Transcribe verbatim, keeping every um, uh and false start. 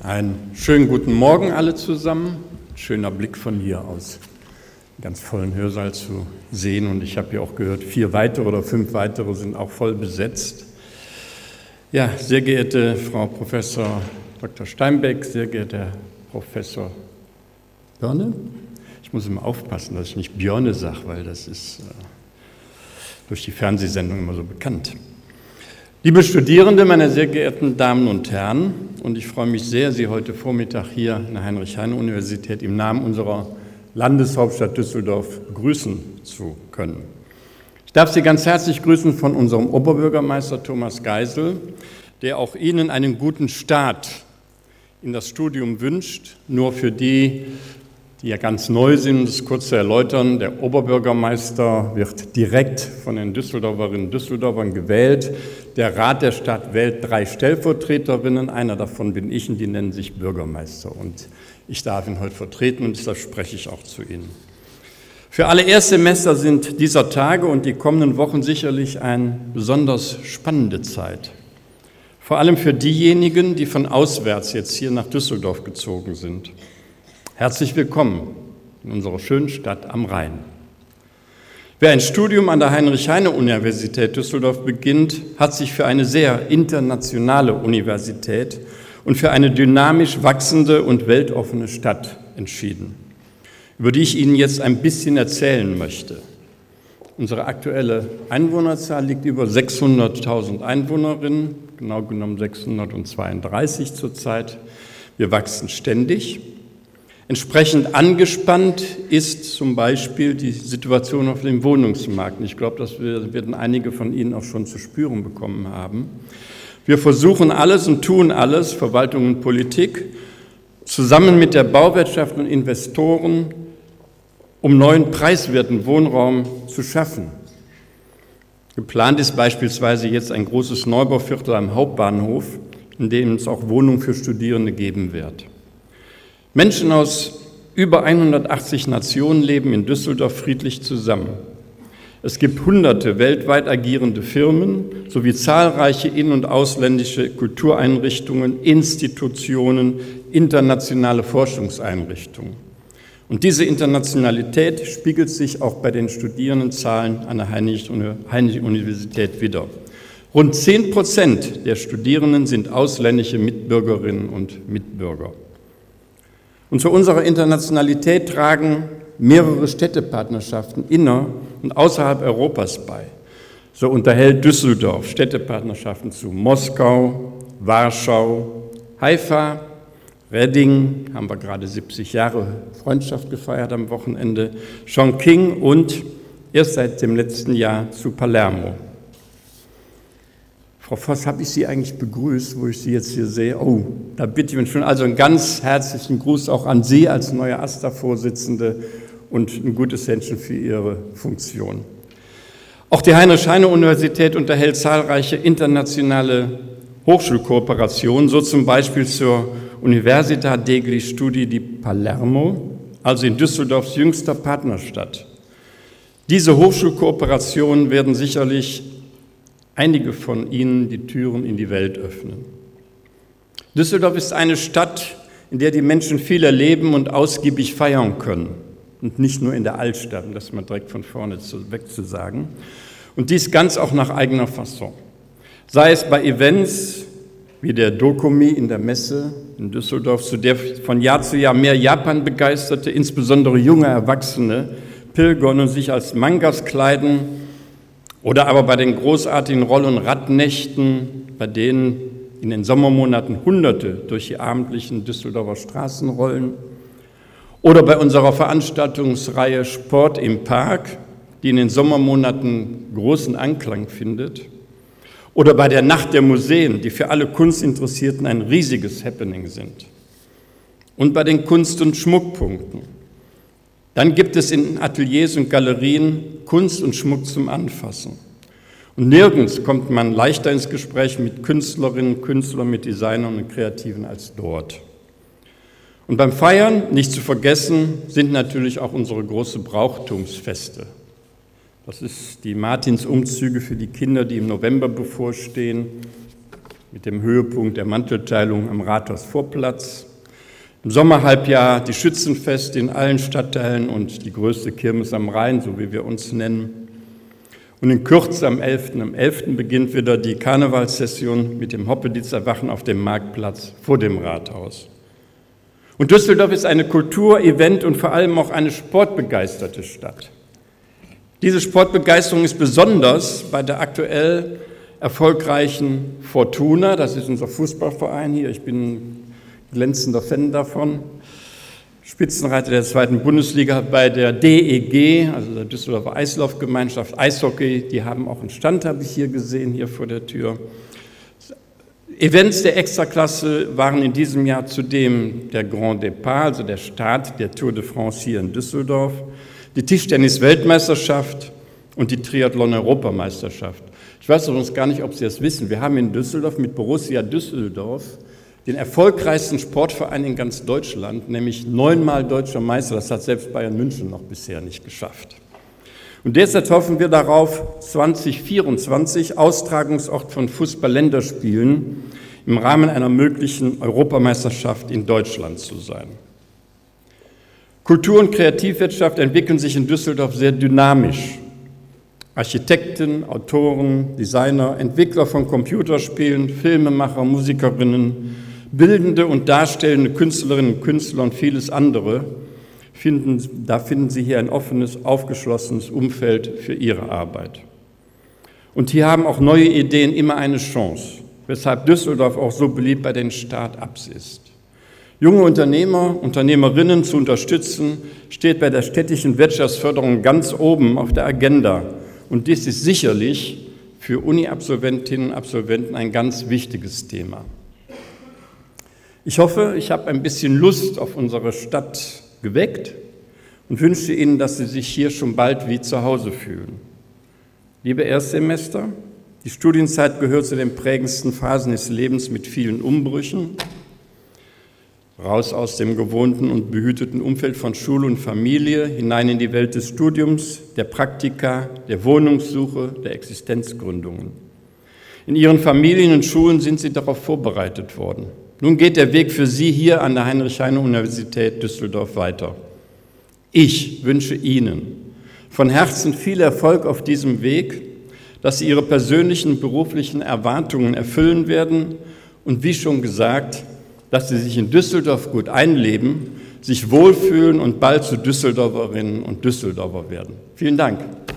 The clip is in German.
Einen schönen guten Morgen alle zusammen. Schöner Blick von hier aus, einen ganz vollen Hörsaal zu sehen. Und ich habe ja auch gehört, vier weitere oder fünf weitere sind auch voll besetzt. Ja, sehr geehrte Frau Professor Doktor Steinbeck, sehr geehrter Herr Professor Börne. Ich muss immer aufpassen, dass ich nicht Björne sage, weil das ist äh, durch die Fernsehsendung immer so bekannt. Liebe Studierende, meine sehr geehrten Damen und Herren, und ich freue mich sehr, Sie heute Vormittag hier in der Heinrich-Heine-Universität im Namen unserer Landeshauptstadt Düsseldorf begrüßen zu können. Ich darf Sie ganz herzlich grüßen von unserem Oberbürgermeister Thomas Geisel, der auch Ihnen einen guten Start in das Studium wünscht. Nur für die, die ja ganz neu sind, um das kurz zu erläutern: Der Oberbürgermeister wird direkt von den Düsseldorferinnen und Düsseldorfern gewählt. Der Rat der Stadt wählt drei Stellvertreterinnen, einer davon bin ich, und die nennen sich Bürgermeister. Und ich darf ihn heute vertreten und deshalb spreche ich auch zu Ihnen. Für alle Erstsemester sind dieser Tage und die kommenden Wochen sicherlich eine besonders spannende Zeit. Vor allem für diejenigen, die von auswärts jetzt hier nach Düsseldorf gezogen sind. Herzlich willkommen in unserer schönen Stadt am Rhein. Wer ein Studium an der Heinrich-Heine-Universität Düsseldorf beginnt, hat sich für eine sehr internationale Universität und für eine dynamisch wachsende und weltoffene Stadt entschieden, über die ich Ihnen jetzt ein bisschen erzählen möchte. Unsere aktuelle Einwohnerzahl liegt über sechshunderttausend Einwohnerinnen, genau genommen sechshundertzweiunddreißig zurzeit. Wir wachsen ständig. Entsprechend angespannt ist zum Beispiel die Situation auf dem Wohnungsmarkt. Ich glaube, das werden einige von Ihnen auch schon zu spüren bekommen haben. Wir versuchen alles und tun alles, Verwaltung und Politik, zusammen mit der Bauwirtschaft und Investoren, um neuen preiswerten Wohnraum zu schaffen. Geplant ist beispielsweise jetzt ein großes Neubauviertel am Hauptbahnhof, in dem es auch Wohnungen für Studierende geben wird. Menschen aus über hundertachtzig Nationen leben in Düsseldorf friedlich zusammen. Es gibt hunderte weltweit agierende Firmen sowie zahlreiche in- und ausländische Kultureinrichtungen, Institutionen, internationale Forschungseinrichtungen. Und diese Internationalität spiegelt sich auch bei den Studierendenzahlen an der Heinrich-Universität wider. Rund zehn Prozent der Studierenden sind ausländische Mitbürgerinnen und Mitbürger. Und zu unserer Internationalität tragen mehrere Städtepartnerschaften inner- und außerhalb Europas bei. So unterhält Düsseldorf Städtepartnerschaften zu Moskau, Warschau, Haifa, Redding, haben wir gerade siebzig Jahre Freundschaft gefeiert am Wochenende, Chongqing und erst seit dem letzten Jahr zu Palermo. Frau Voss, habe ich Sie eigentlich begrüßt, wo ich Sie jetzt hier sehe? Oh, da bitte ich mich schon. Also einen ganz herzlichen Gruß auch an Sie als neue A S tA-Vorsitzende und ein gutes Händchen für Ihre Funktion. Auch die Heinrich-Heine-Universität unterhält zahlreiche internationale Hochschulkooperationen, so zum Beispiel zur Università degli Studi di Palermo, also in Düsseldorfs jüngster Partnerstadt. Diese Hochschulkooperationen werden sicherlich einige von Ihnen die Türen in die Welt öffnen. Düsseldorf ist eine Stadt, in der die Menschen viel erleben und ausgiebig feiern können. Und nicht nur in der Altstadt, um das mal direkt von vorne weg zu sagen. Und dies ganz auch nach eigener Fasson. Sei es bei Events wie der Dokumi in der Messe in Düsseldorf, zu der von Jahr zu Jahr mehr Japan begeisterte, insbesondere junge Erwachsene, pilgern und sich als Mangas kleiden, oder aber bei den großartigen Roll- und Radnächten, bei denen in den Sommermonaten Hunderte durch die abendlichen Düsseldorfer Straßen rollen. Oder bei unserer Veranstaltungsreihe Sport im Park, die in den Sommermonaten großen Anklang findet. Oder bei der Nacht der Museen, die für alle Kunstinteressierten ein riesiges Happening sind. Und bei den Kunst- und Schmuckpunkten. Dann gibt es in Ateliers und Galerien Kunst und Schmuck zum Anfassen. Und nirgends kommt man leichter ins Gespräch mit Künstlerinnen, Künstlern, mit Designern und Kreativen als dort. Und beim Feiern, nicht zu vergessen, sind natürlich auch unsere großen Brauchtumsfeste. Das ist die Martinsumzüge für die Kinder, die im November bevorstehen. mit dem Höhepunkt der Mantelteilung am Rathausvorplatz. Im Sommerhalbjahr die Schützenfeste in allen Stadtteilen und die größte Kirmes am Rhein, so wie wir uns nennen. Und in Kürze am elften Am elften beginnt wieder die Karnevalssession mit dem Hoppeditzer Wachen auf dem Marktplatz vor dem Rathaus. Und Düsseldorf ist eine Kultur-, Event- und vor allem auch eine sportbegeisterte Stadt. Diese Sportbegeisterung ist besonders bei der aktuell erfolgreichen Fortuna, das ist unser Fußballverein hier, ich bin ein glänzender Fan davon, Spitzenreiter der zweiten Bundesliga, bei der D E G, also der Düsseldorfer Eislaufgemeinschaft, Eishockey, die haben auch einen Stand, habe ich hier gesehen, hier vor der Tür. Events der Extraklasse waren in diesem Jahr zudem der Grand Départ, also der Start der Tour de France hier in Düsseldorf, die Tischtennis-Weltmeisterschaft und die Triathlon-Europameisterschaft. Ich weiß übrigens gar nicht, ob Sie das wissen. Wir haben in Düsseldorf mit Borussia Düsseldorf den erfolgreichsten Sportverein in ganz Deutschland, nämlich neunmal deutscher Meister. Das hat selbst Bayern München noch bisher nicht geschafft. Und derzeit hoffen wir darauf, zwanzig vierundzwanzig Austragungsort von Fußball-Länderspielen im Rahmen einer möglichen Europameisterschaft in Deutschland zu sein. Kultur- und Kreativwirtschaft entwickeln sich in Düsseldorf sehr dynamisch. Architekten, Autoren, Designer, Entwickler von Computerspielen, Filmemacher, Musikerinnen, bildende und darstellende Künstlerinnen und Künstler und vieles andere, finden, da finden Sie hier ein offenes, aufgeschlossenes Umfeld für Ihre Arbeit. Und hier haben auch neue Ideen immer eine Chance, weshalb Düsseldorf auch so beliebt bei den Start-ups ist. Junge Unternehmer, Unternehmerinnen zu unterstützen, steht bei der städtischen Wirtschaftsförderung ganz oben auf der Agenda. Und dies ist sicherlich für Uni-Absolventinnen und Absolventen ein ganz wichtiges Thema. Ich hoffe, ich habe ein bisschen Lust auf unsere Stadt geweckt und wünsche Ihnen, dass Sie sich hier schon bald wie zu Hause fühlen. Liebe Erstsemester, die Studienzeit gehört zu den prägendsten Phasen des Lebens mit vielen Umbrüchen. Raus aus dem gewohnten und behüteten Umfeld von Schule und Familie, hinein in die Welt des Studiums, der Praktika, der Wohnungssuche, der Existenzgründungen. In Ihren Familien und Schulen sind Sie darauf vorbereitet worden. Nun geht der Weg für Sie hier an der Heinrich-Heine-Universität Düsseldorf weiter. Ich wünsche Ihnen von Herzen viel Erfolg auf diesem Weg, dass Sie Ihre persönlichen und beruflichen Erwartungen erfüllen werden und wie schon gesagt, dass Sie sich in Düsseldorf gut einleben, sich wohlfühlen und bald zu Düsseldorferinnen und Düsseldorfer werden. Vielen Dank.